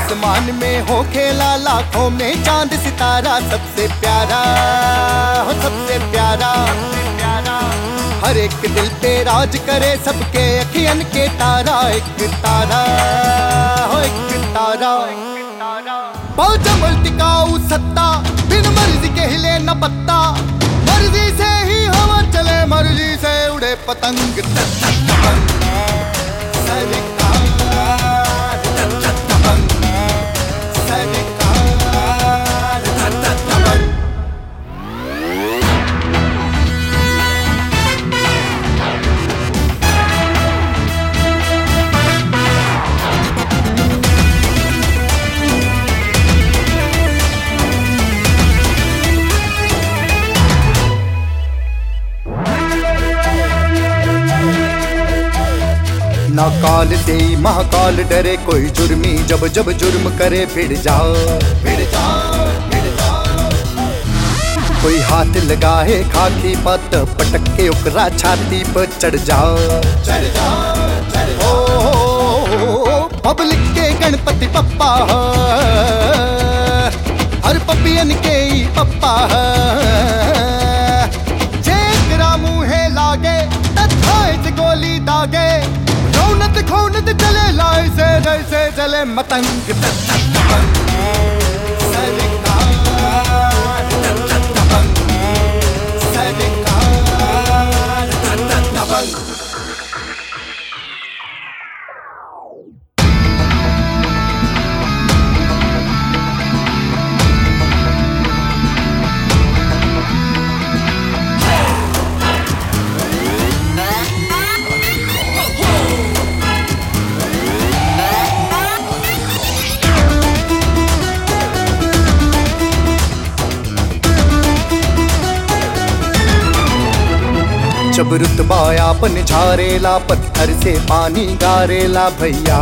आसमान में हो खेला लाखों में चांद सितारा, सबसे प्यारा हो सबसे प्यारा, हर एक दिल पे राज करे सबके अखियन के तारा, एक तारा हो एक तारा। बहुत जमल टिकाऊ सत्ता, बिन मर्जी के हिले न पत्ता, मर्जी से ही हवा चले मर्जी से उड़े पतंग। ना काल से महाकाल डरे कोई जुर्मी, जब जब जुर्म करे फिर जाओ फिर जाओ फिर जाओ। कोई हाथ लगाए खाकी पत पटक के ओकरा छाती पर चढ़ जाओ चढ़ जाओ चढ़ जाओ। पब्लिक के गणपति पप्पा हर पपियन के ही पप्पा, जेकरा मुहे लागे तथाए गोली दागे, खौनत खौनत चले लाए से जैसे चले मतंग। जब रुतबा आपन झारेला, पत्थर से पानी गारेला भैया,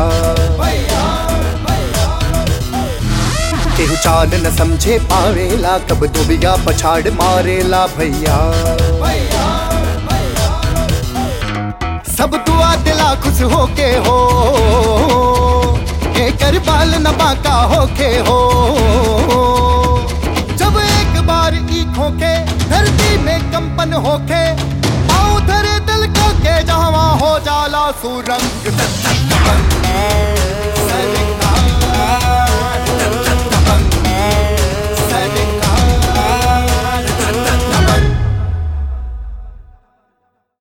केहू चाल न समझे पावेला, कब दुबिया पछाड़ मारेला भैया। सब दुआ दिला खुश होके हो, कर बाल न बाका होके हो। जब एक बार ईख होके धरती में कंपन होके, धरे दिल को के जहाँ हो जाला सुरंग।